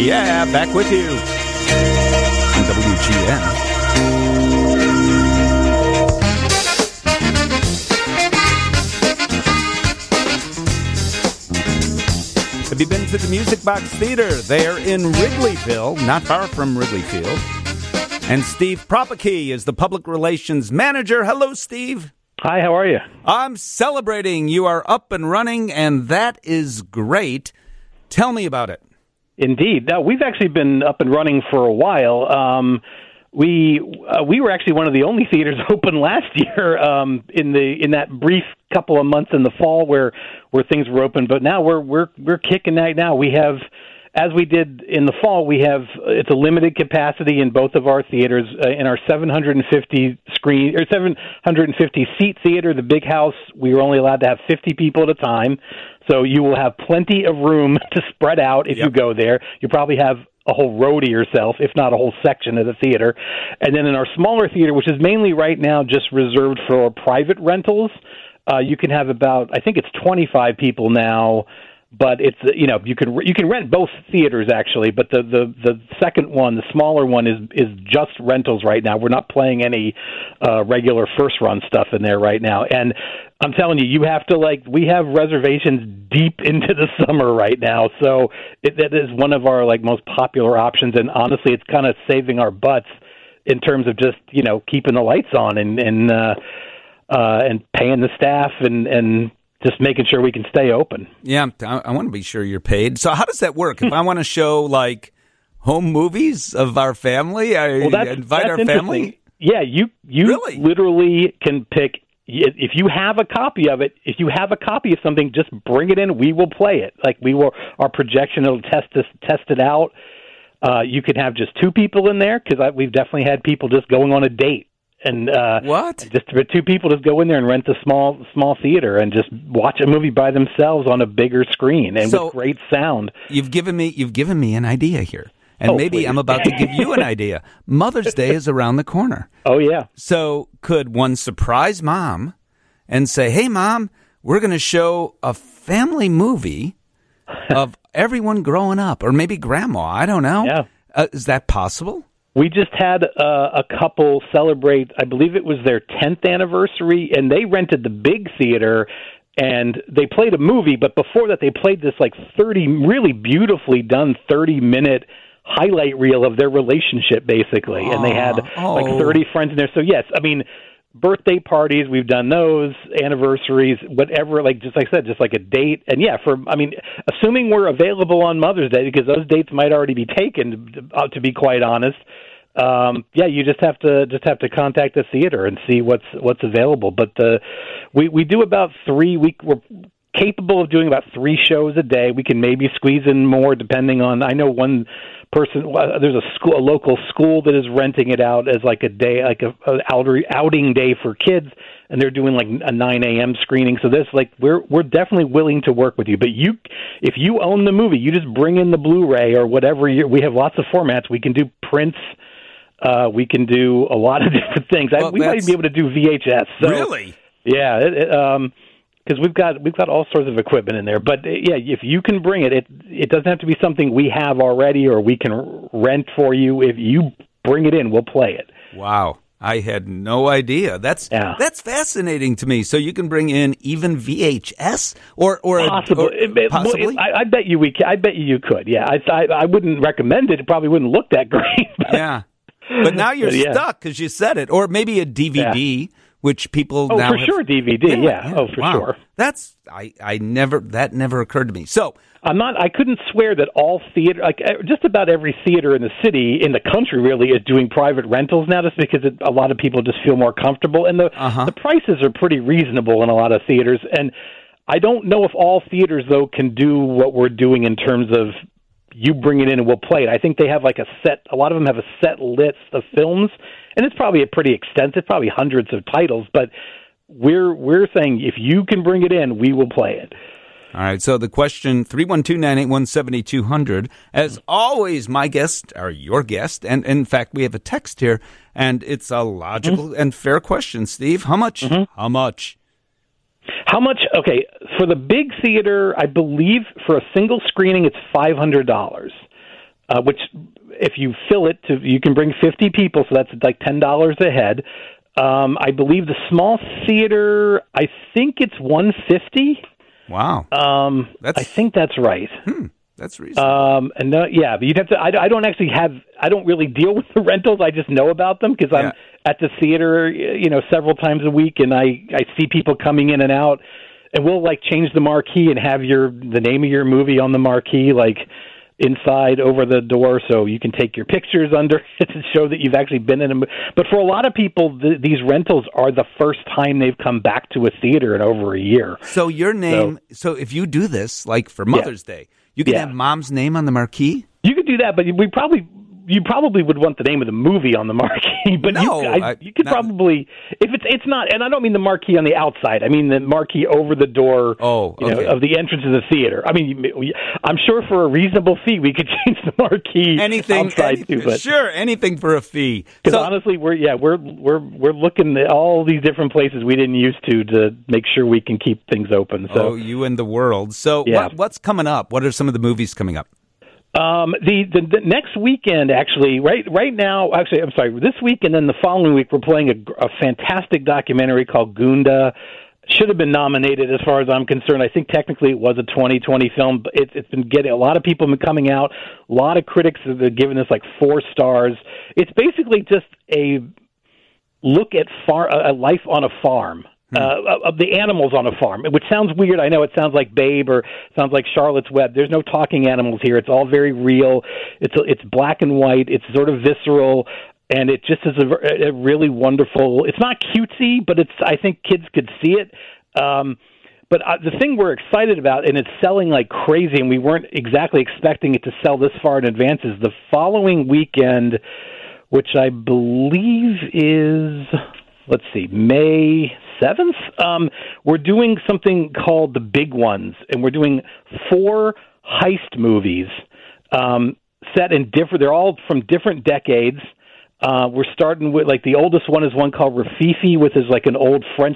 Yeah, back with you on WGN. Have you been to the Music Box Theater? They're in Wrigleyville, not far from Wrigley Field. And Steve Propacki is the public relations manager. Hello, Steve. Hi, how are you? I'm celebrating. You are up and running, and that is great. Tell me about it. Indeed. Now, we've actually been up and running for a while. We were actually one of the only theaters open last year in that brief couple of months in the fall where things were open. But now we're kicking right now. We have, as we did in the fall, it's a limited capacity in both of our theaters. In our 750 seat theater, the Big House, we were only allowed to have 50 people at a time. So you will have plenty of room to spread out if you go there. You probably have a whole row to yourself, if not a whole section of the theater. And then in our smaller theater, which is mainly right now just reserved for private rentals, you can have about, I think it's 25 people now, but it's, you can rent both theaters actually, but the second one, the smaller one is just rentals right now. We're not playing any regular first run stuff in there right now. And I'm telling you, you have to we have reservations deep into the summer right now. So that is one of our most popular options. And honestly, it's kind of saving our butts in terms of just, keeping the lights on and paying the staff and just making sure we can stay open. Yeah, I want to be sure you're paid. So how does that work? If I want to show home movies of our family, invite our family? Yeah, you really? Literally can pick. If you have a copy of it, if you have a copy of something, just bring it in. We will play it. Our projection will test it out. You can have just two people in there because we've definitely had people just going on a date. And what? Just for two people, just go in there and rent a small theater and just watch a movie by themselves on a bigger screen and with great sound. You've given me an idea here. And maybe please. I'm about to give you an idea. Mother's Day is around the corner. Oh, yeah. So could one surprise mom and say, hey, Mom, we're going to show a family movie of everyone growing up, or maybe grandma. I don't know. Yeah. Is that possible? We just had a couple celebrate, I believe it was their 10th anniversary, and they rented the big theater. And they played a movie, but before that they played this really beautifully done 30-minute highlight reel of their relationship, basically. And they had 30 friends in there. So, yes, birthday parties, we've done those, anniversaries, whatever, just like I said, just like a date. And, yeah, assuming we're available on Mother's Day, because those dates might already be taken, to be quite honest, you just have to contact the theater and see what's available. But we do about we're capable of doing about 3 shows a day. We can maybe squeeze in more depending on. I know one person. There's a local school that is renting it out as a day, a outing day for kids, and they're doing a 9 a.m. screening. So this we're definitely willing to work with you. But if you own the movie, you just bring in the Blu-ray or whatever. We have lots of formats. We can do prints. We can do a lot of different things. We might even be able to do VHS. So, really? Yeah. Because we've got all sorts of equipment in there. But, if you can bring it, it doesn't have to be something we have already or we can rent for you. If you bring it in, we'll play it. Wow. I had no idea. That's fascinating to me. So you can bring in even VHS or possibly. I bet you you could. Yeah. I wouldn't recommend it. It probably wouldn't look that great. Yeah. But now you're stuck because you said it. Or maybe a DVD. Yeah. Which people now for sure DVD, yeah. Oh, for sure. That's that never occurred to me. So I couldn't swear that all theater, just about every theater in the city, in the country, really is doing private rentals now, just because a lot of people just feel more comfortable, and the prices are pretty reasonable in a lot of theaters. And I don't know if all theaters though can do what we're doing in terms of you bring it in and we'll play it. I think they have a lot of them have a set list of films. And it's probably a pretty extensive, probably hundreds of titles, but we're saying if you can bring it in, we will play it. All right, so the question, 312-981-7200. As always, my guest, or your guest, and in fact, we have a text here, and it's a logical and fair question, Steve. How much? How much? How much? Okay, for the big theater, I believe for a single screening, it's $500. which if you fill it, you can bring 50 people, so that's like $10 a head. I believe the small theater, I think it's $150. Wow. I think that's right. That's reasonable. But you'd have to. I don't really deal with the rentals. I just know about them because I'm at the theater, several times a week, and I see people coming in and out. And we'll like change the marquee and have the name of your movie on the marquee, like inside over the door, so you can take your pictures under it to show that you've actually been in a movie. But for a lot of people, these rentals are the first time they've come back to a theater in over a year. So your name. So if you do this, like for Mother's Day, you can have Mom's name on the marquee. You could do that, but you probably would want the name of the movie on the marquee. But you could probably, if it's not, and I don't mean the marquee on the outside. I mean the marquee over the door. Of the entrance of the theater. I mean, I'm sure for a reasonable fee we could change the marquee outside too. But sure, anything for a fee. Because honestly, we're looking at all these different places we didn't used to make sure we can keep things open. So you and the world. So what's coming up? What are some of the movies coming up? The next weekend, actually, right now, actually, I'm sorry, this week and then the following week, we're playing a fantastic documentary called Gunda. Should have been nominated as far as I'm concerned. I think technically it was a 2020 film, but it's been getting, a lot of people have been coming out. A lot of critics have given this like 4 stars. It's basically just a look at a life on a farm. Of the animals on a farm, which sounds weird. I know it sounds like Babe or sounds like Charlotte's Web. There's no talking animals here. It's all very real. It's black and white. It's sort of visceral, and it just is a really wonderful. It's not cutesy, but I think kids could see it. But the thing we're excited about, and it's selling like crazy, and we weren't exactly expecting it to sell this far in advance, is the following weekend, which I believe is, let's see, May 7th. We're doing something called The Big Ones, and we're doing 4 heist movies set in different. They're all from different decades. We're starting with like the oldest one is one called Rafifi, which is like an old French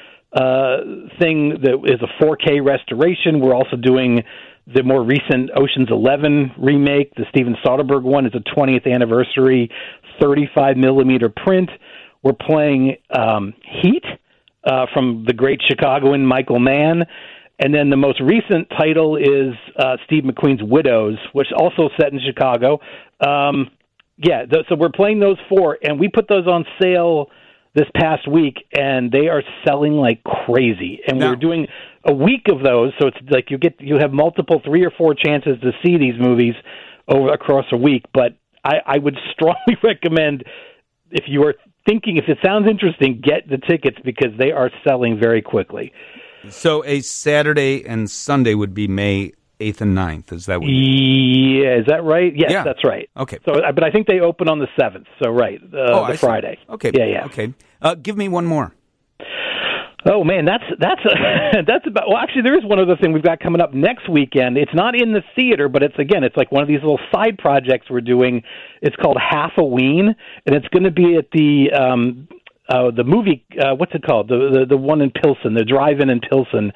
thing that is a 4K restoration. We're also doing the more recent Ocean's 11 remake. The Steven Soderbergh one is a 20th anniversary 35 millimeter print. We're playing Heat from the great Chicagoan Michael Mann. And then the most recent title is Steve McQueen's Widows, which is also set in Chicago. So we're playing those 4, and we put those on sale this past week, and they are selling like crazy. And we're doing a week of those, so it's like you have multiple 3 or 4 chances to see these movies across a week. But I would strongly recommend, if you are thinking, if it sounds interesting, get the tickets because they are selling very quickly. So a Saturday and Sunday would be May 8th and 9th. Is that what Yeah, is that right? Yes, that's right. Okay. So, but I think they open on the 7th, so right, the Friday. Okay. Yeah. Okay. Give me one more. Oh man, that's about. Well, actually, there is one other thing we've got coming up next weekend. It's not in the theater, but it's like one of these little side projects we're doing. It's called Half-a-Ween, and it's going to be at the movie. What's it called? The one in Pilsen, the drive-in in Pilsen.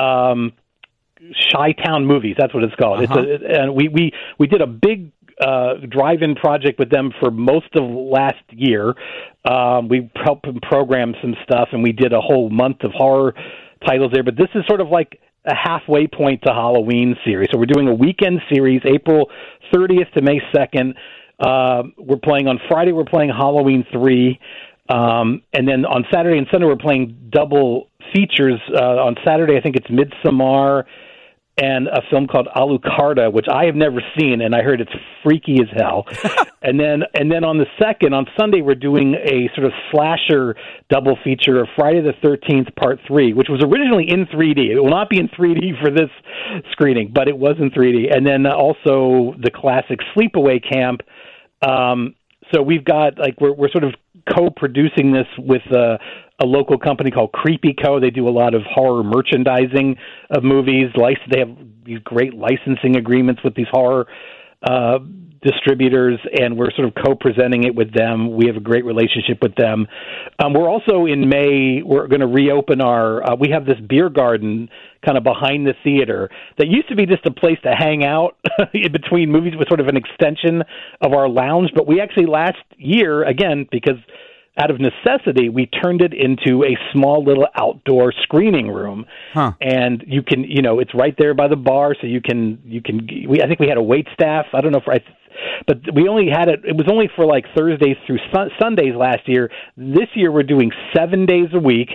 Chi-Town Movies. That's what it's called. Uh-huh. And we did a big drive-in project with them for most of last year. We helped them program some stuff, and we did a whole month of horror titles there. But this is sort of like a halfway point to Halloween series. So we're doing a weekend series, April 30th to May 2nd. We're playing on Friday. We're playing Halloween 3. And then on Saturday and Sunday, we're playing double features. On Saturday, I think it's Midsommar and a film called Alucarda, which I have never seen, and I heard it's freaky as hell. and then on the 2nd, on Sunday, we're doing a sort of slasher double feature of Friday the 13th, Part 3, which was originally in 3D. It will not be in 3D for this screening, but it was in 3D. And then also the classic Sleepaway Camp. So we've got, we're sort of co-producing this with a local company called Creepy Co. They do a lot of horror merchandising of movies. They have these great licensing agreements with these horror distributors, and we're sort of co-presenting it with them. We have a great relationship with them. We're also in May, we're going to reopen we have this beer garden kind of behind the theater that used to be just a place to hang out in between movies, with sort of an extension of our lounge. But we actually last year, again, because out of necessity, we turned it into a small little outdoor screening room. And you can, it's right there by the bar, so I think we had a wait staff. I don't know but we only had it was only for like Thursdays through Sundays last year. This year we're doing 7 days a week.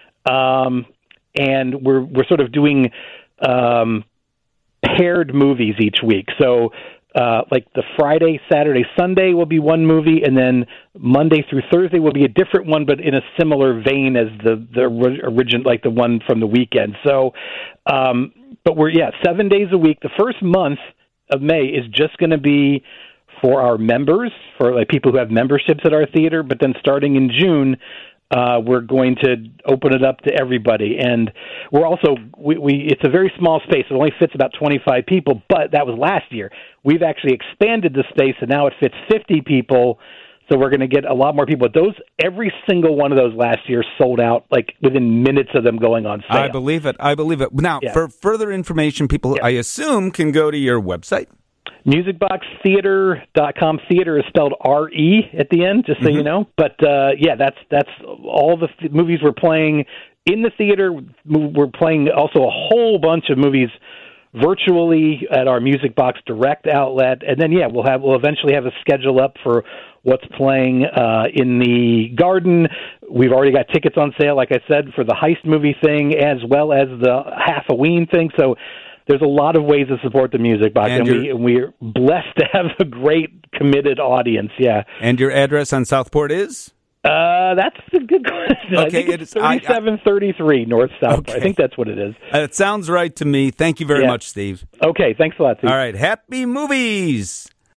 And we're sort of doing paired movies each week. So like the Friday, Saturday, Sunday will be one movie, and then Monday through Thursday will be a different one, but in a similar vein as the original, like the one from the weekend. So, but we're 7 days a week. The first month of May is just going to be for our members, for like people who have memberships at our theater. But then starting in June, we're going to open it up to everybody. And we're also, it's a very small space. It only fits about 25 people, but that was last year. We've actually expanded the space, and now it fits 50 people. So we're going to get a lot more people. Every single one of those last year sold out like within minutes of them going on sale. I believe it. Now, for further information, people, I assume, can go to your website. MusicBoxTheater.com. Theater is spelled R-E at the end, just so you know. But, that's all the movies we're playing in the theater. We're playing also a whole bunch of movies virtually at our Music Box Direct outlet. And then, we'll eventually have a schedule up for what's playing in the garden. We've already got tickets on sale, like I said, for the Heist movie thing, as well as the Halloween thing. So there's a lot of ways to support the Music Box, and we're blessed to have a great, committed audience, And your address on Southport is? That's a good question. Okay, I think it's 3733 North South. Okay. I think that's what it is. It sounds right to me. Thank you very much, Steve. Okay, thanks a lot, Steve. All right, happy movies!